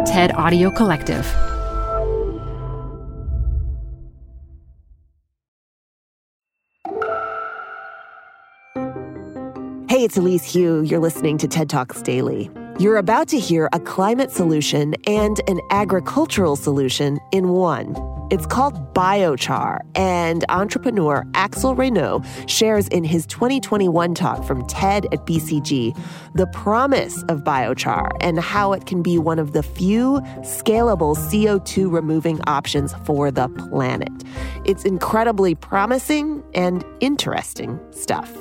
TED Audio Collective. Hey, it's Elise Hu. You're listening to TED Talks Daily. You're about to hear a climate solution and an agricultural solution in one. It's called biochar, and entrepreneur Axel Renault shares in his 2021 talk from TED at BCG the promise of biochar and how it can be one of the few scalable CO2 removing options for the planet. It's incredibly promising and interesting stuff.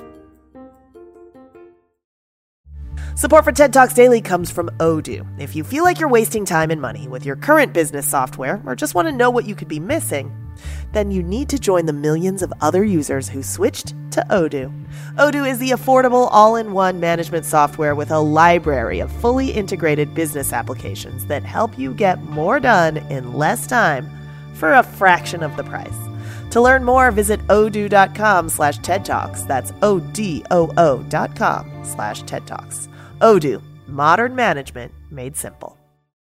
Support for TED Talks Daily comes from Odoo. If you feel like you're wasting time and money with your current business software or just want to know what you could be missing, then you need to join the millions of other users who switched to Odoo. Odoo is the affordable all-in-one management software with a library of fully integrated business applications that help you get more done in less time for a fraction of the price. To learn more, visit odoo.com/TED Talks. That's ODOO.com/TED Talks. Odoo, modern management made simple.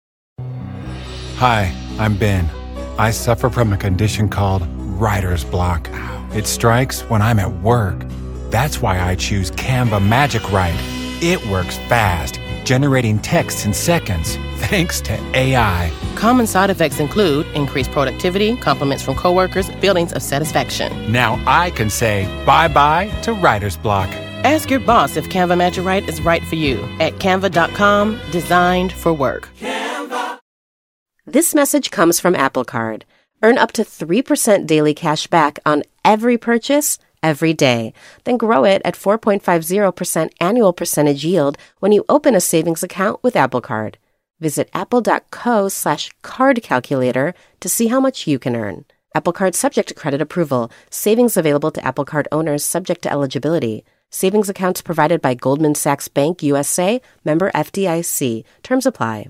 Hi, I'm Ben. I suffer from a condition called writer's block. It strikes when I'm at work. That's why I choose Canva Magic Write. It works fast, generating text in seconds, thanks to AI. Common side effects include increased productivity, compliments from coworkers, feelings of satisfaction. Now I can say bye-bye to writer's block. Ask your boss if Canva Magic Write is right for you at canva.com, designed for work. Canva. This message comes from Apple Card. Earn up to 3% daily cash back on every purchase every day. Then grow it at 4.50% annual percentage yield when you open a savings account with Apple Card. Visit apple.co/card calculator to see how much you can earn. Apple Card subject to credit approval. Savings available to Apple Card owners subject to eligibility. Savings accounts provided by Goldman Sachs Bank USA, member FDIC. Terms apply.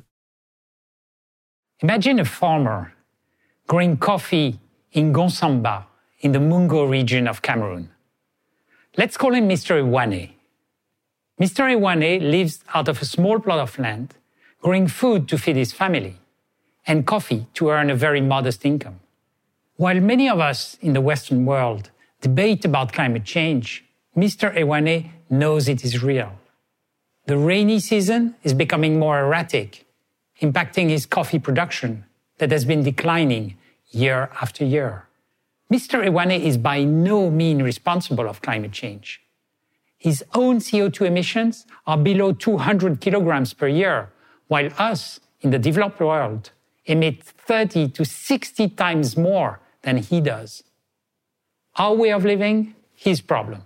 Imagine a farmer growing coffee in Gonsamba in the Mungo region of Cameroon. Let's call him Mr. Ewane. Mr. Ewane lives out of a small plot of land, growing food to feed his family and coffee to earn a very modest income. While many of us in the Western world debate about climate change, Mr. Ewane knows it is real. The rainy season is becoming more erratic, impacting his coffee production that has been declining year after year. Mr. Ewane is by no means responsible of climate change. His own CO2 emissions are below 200 kilograms per year, while us in the developed world emit 30 to 60 times more than he does. Our way of living, his problem.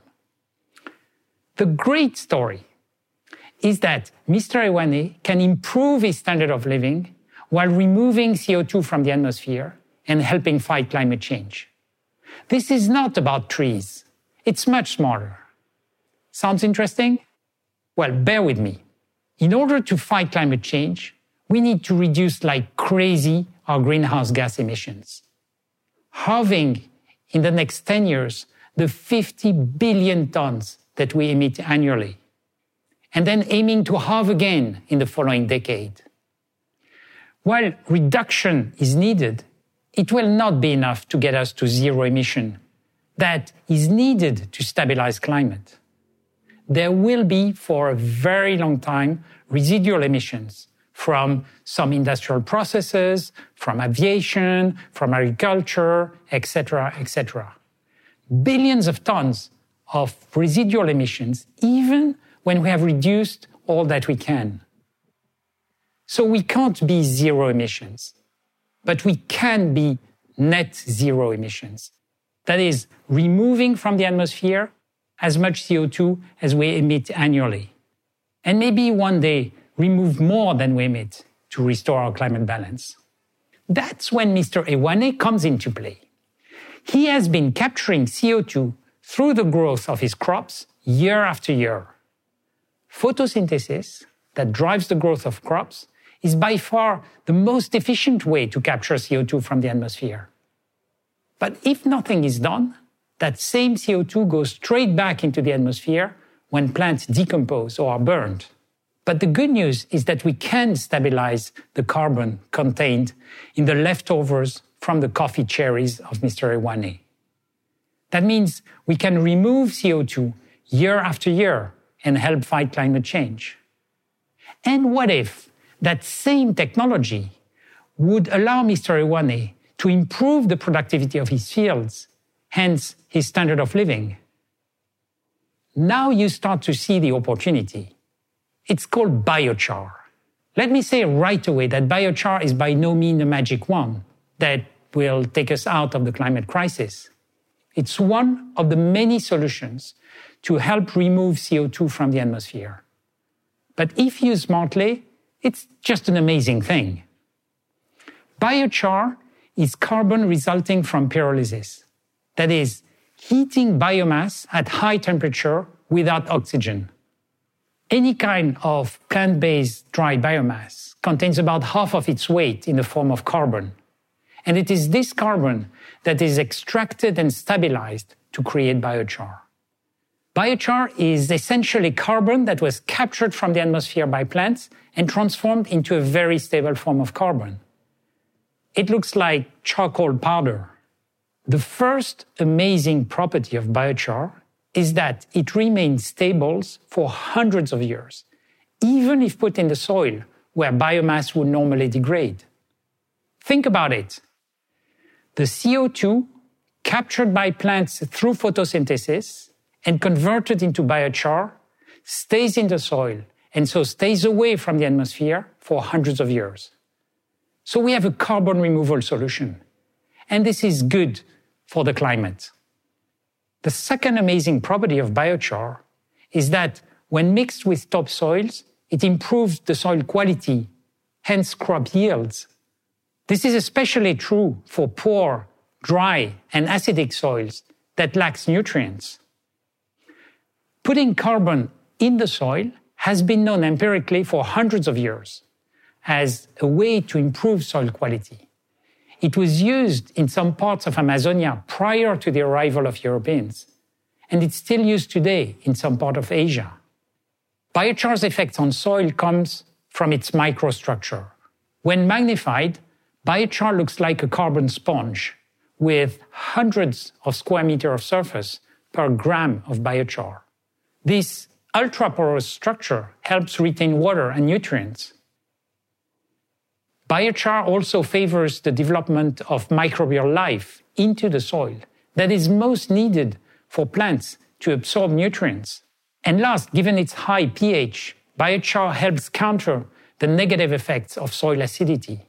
The great story is that Mr. Ewane can improve his standard of living while removing CO2 from the atmosphere and helping fight climate change. This is not about trees. It's much smaller. Sounds interesting? Well, bear with me. In order to fight climate change, we need to reduce like crazy our greenhouse gas emissions. Halving in the next 10 years the 50 billion tons that we emit annually, and then aiming to halve again in the following decade. While reduction is needed, it will not be enough to get us to zero emission. That is needed to stabilize climate. There will be, for a very long time, residual emissions from some industrial processes, from aviation, from agriculture, etc., etc. Billions of tons of residual emissions, even when we have reduced all that we can. So we can't be zero emissions, but we can be net zero emissions. That is, removing from the atmosphere as much CO2 as we emit annually. And maybe one day remove more than we emit to restore our climate balance. That's when Mr. Ewane comes into play. He has been capturing CO2 through the growth of his crops year after year. Photosynthesis, that drives the growth of crops, is by far the most efficient way to capture CO2 from the atmosphere. But if nothing is done, that same CO2 goes straight back into the atmosphere when plants decompose or are burned. But the good news is that we can stabilize the carbon contained in the leftovers from the coffee cherries of Mr. Ewane. That means we can remove CO2 year after year and help fight climate change. And what if that same technology would allow Mr. Ewane to improve the productivity of his fields, hence his standard of living? Now you start to see the opportunity. It's called biochar. Let me say right away that biochar is by no means a magic wand that will take us out of the climate crisis. It's one of the many solutions to help remove CO2 from the atmosphere. But if used smartly, it's just an amazing thing. Biochar is carbon resulting from pyrolysis. That is, heating biomass at high temperature without oxygen. Any kind of plant-based dry biomass contains about half of its weight in the form of carbon. And it is this carbon that is extracted and stabilized to create biochar. Biochar is essentially carbon that was captured from the atmosphere by plants and transformed into a very stable form of carbon. It looks like charcoal powder. The first amazing property of biochar is that it remains stable for hundreds of years, even if put in the soil where biomass would normally degrade. Think about it. The CO2 captured by plants through photosynthesis and converted into biochar stays in the soil and so stays away from the atmosphere for hundreds of years. So we have a carbon removal solution, and this is good for the climate. The second amazing property of biochar is that when mixed with topsoils, it improves the soil quality, hence crop yields. This is especially true for poor, dry, and acidic soils that lack nutrients. Putting carbon in the soil has been known empirically for hundreds of years as a way to improve soil quality. It was used in some parts of Amazonia prior to the arrival of Europeans, and it's still used today in some part of Asia. Biochar's effect on soil comes from its microstructure. When magnified, biochar looks like a carbon sponge with hundreds of square meters of surface per gram of biochar. This ultra-porous structure helps retain water and nutrients. Biochar also favors the development of microbial life into the soil that is most needed for plants to absorb nutrients. And last, given its high pH, biochar helps counter the negative effects of soil acidity.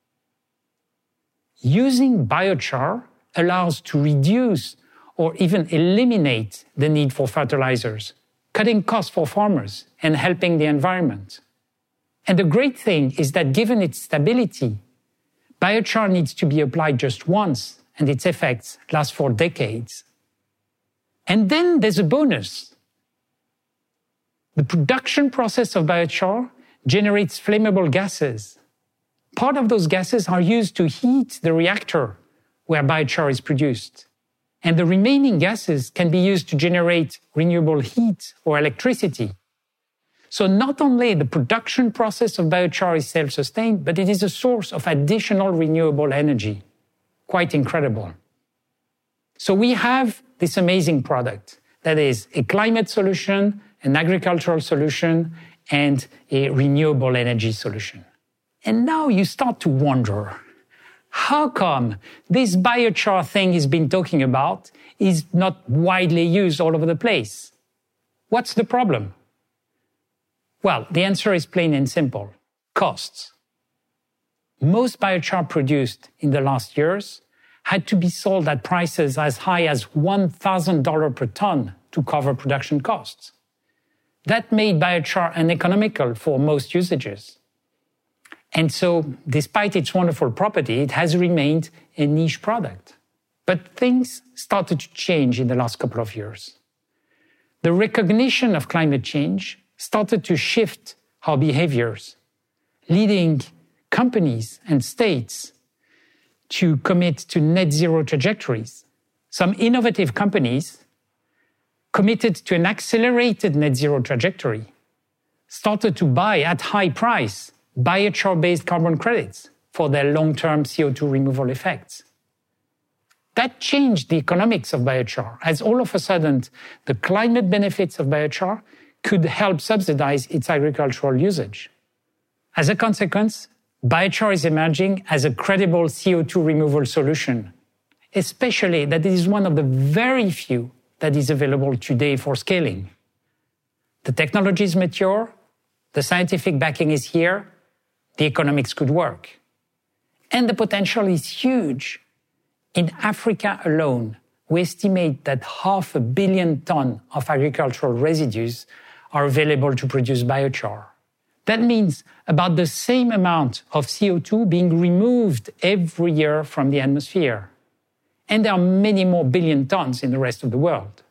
Using biochar allows to reduce or even eliminate the need for fertilizers, cutting costs for farmers and helping the environment. And the great thing is that given its stability, biochar needs to be applied just once and its effects last for decades. And then there's a bonus. The production process of biochar generates flammable gases. Part of those gases are used to heat the reactor where biochar is produced. And the remaining gases can be used to generate renewable heat or electricity. So not only the production process of biochar is self-sustained, but it is a source of additional renewable energy. Quite incredible. So we have this amazing product that is a climate solution, an agricultural solution, and a renewable energy solution. And now you start to wonder, how come this biochar thing he's been talking about is not widely used all over the place? What's the problem? Well, the answer is plain and simple. Costs. Most biochar produced in the last years had to be sold at prices as high as $1,000 per ton to cover production costs. That made biochar uneconomical for most usages. And so, despite its wonderful property, it has remained a niche product. But things started to change in the last couple of years. The recognition of climate change started to shift our behaviors, leading companies and states to commit to net zero trajectories. Some innovative companies committed to an accelerated net zero trajectory. started to buy at high price biochar-based carbon credits for their long-term CO2 removal effects. That changed the economics of biochar, as all of a sudden the climate benefits of biochar could help subsidize its agricultural usage. As a consequence, biochar is emerging as a credible CO2 removal solution, especially that it is one of the very few that is available today for scaling. The technology is mature, the scientific backing is here, the economics could work. And the potential is huge. In Africa alone, we estimate that 500 million tons of agricultural residues are available to produce biochar. That means about the same amount of CO2 being removed every year from the atmosphere. And there are many more billion tons in the rest of the world.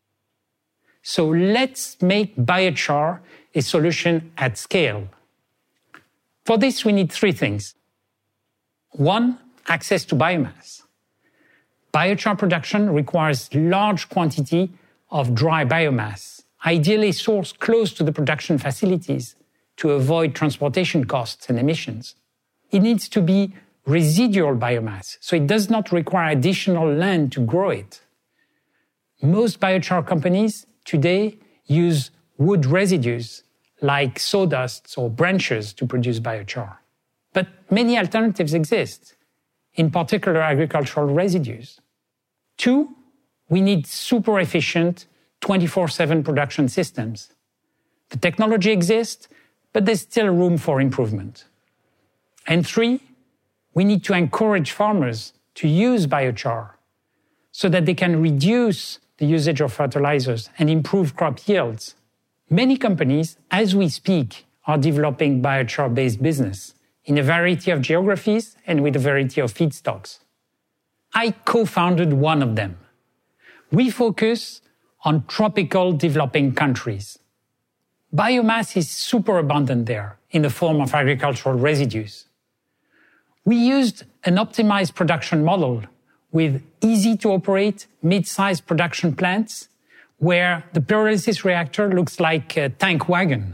So let's make biochar a solution at scale. For this, we need three things. One, access to biomass. Biochar production requires large quantity of dry biomass, ideally sourced close to the production facilities to avoid transportation costs and emissions. It needs to be residual biomass, so it does not require additional land to grow it. Most biochar companies today use wood residues like sawdust or branches to produce biochar. But many alternatives exist, in particular agricultural residues. Two, we need super efficient 24/7 production systems. The technology exists, but there's still room for improvement. And three, we need to encourage farmers to use biochar so that they can reduce the usage of fertilizers and improve crop yields. Many companies, as we speak, are developing biochar-based business in a variety of geographies and with a variety of feedstocks. I co-founded one of them. We focus on tropical developing countries. Biomass is super abundant there in the form of agricultural residues. We used an optimized production model with easy-to-operate, mid-sized production plants where the pyrolysis reactor looks like a tank wagon.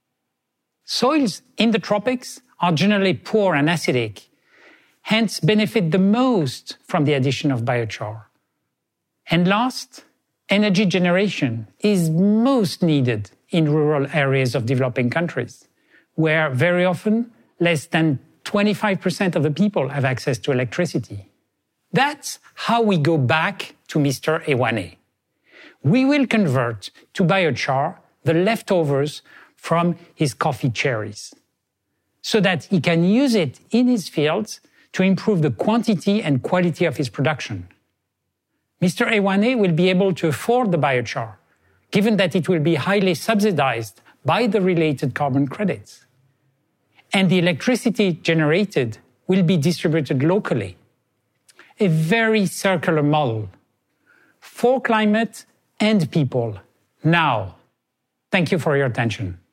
Soils in the tropics are generally poor and acidic, hence benefit the most from the addition of biochar. And last, energy generation is most needed in rural areas of developing countries, where very often less than 25% of the people have access to electricity. That's how we go back to Mr. Ewane. We will convert to biochar the leftovers from his coffee cherries, so that he can use it in his fields to improve the quantity and quality of his production. Mr. Ewane will be able to afford the biochar, given that it will be highly subsidized by the related carbon credits. And the electricity generated will be distributed locally. A very circular model for climate and people now. Thank you for your attention.